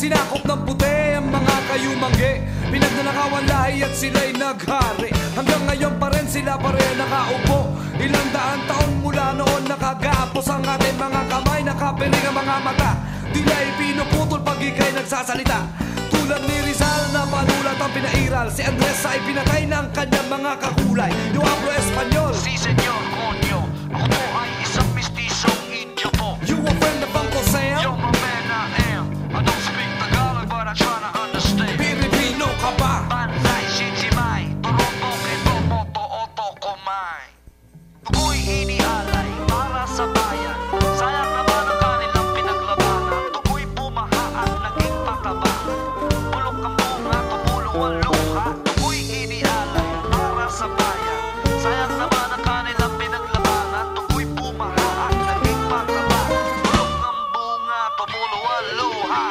Sinakop ng puti ang mga kayumangge, pinagnanakawan lahi at sila'y naghari. Hanggang ngayon pa rin sila pa rin nakaupo. Ilang daan taon mula noon nakagapos ang ating mga kamay, nakapiling ang mga mata, dila'y pinuputol pag ika'y nagsasalita. Tulad ni Rizal na panulat ang pinairal, si Andres ay pinatay ng kanyang mga kakulay. Yung Abro Espanyol, Si Senyor Conyo, ako po ay isang mistisong Indio po. you a friend of Uncle Sam? Yo, my man, I am. I don't speak Tagalog, but I try to understand. Pilipino ka ba? Banzai, Shinjimai, Toronto, Keto, Moto, Oto, Komai. Ako'y inialay para sa bayan. Sayang naman ang kanilang pinaglabanan. Tuko'y bumaha at naging pataba. Bulok ang bunga, tumulong ang luha. Tuko'y inialay para sa bayan. Sayang naman ang kanilang pinaglabanan. Tuko'y bumaha at naging pataba. Bulok ang bunga, tumulong ang luha.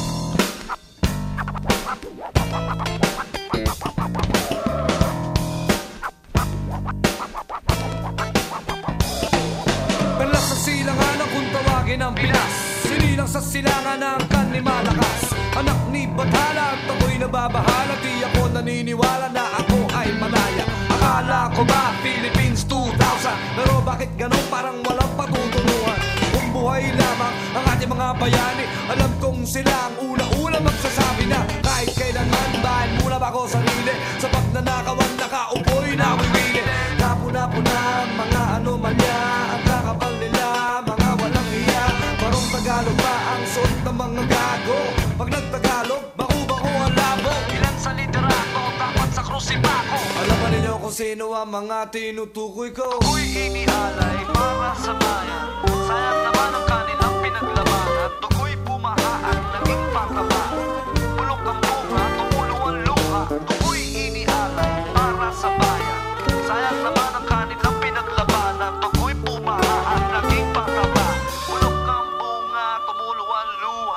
Perlas sa silangan ang kung tawagin ang Pinas, sinilang sa silangan ang kanimalakas. Anak ni Bathala at ako'y nababahala, di ako naniniwala na ako ay malaya. Akala ko ba Philippines 2000, pero bakit ganun parang walang patutunguhan? Kung buhay lamang ang ating mga bayani, alam kong sila ang una-una magsasabi na kahit kailanman dahil mula ba ako sarili, sa pagnanakawan nakaupo'y nawiwili. Napuna-puna ang mga anomalya, ang kakapal nila, mga walang hiya. Marong Tagalog ba ang suot ng mga gago? Pag nagtagalog, bako-bako ang labo. Ilan sa liderato dapat sa krusibako. Alam ba ninyo kung sino ang mga tinutukoy ko? Ako'y inialay para sa bayan. Sayang naman ang kanilang pinaglabanan. Dugo'y bumaha at naging pataba. Bulok ang bunga, tumulo ang luha. Dugo'y inialay para sa bayan. Sayang naman ang kanilang pinaglabanan. Dugo'y bumaha at naging pataba. Bulok ang bunga, tumulo ang luha.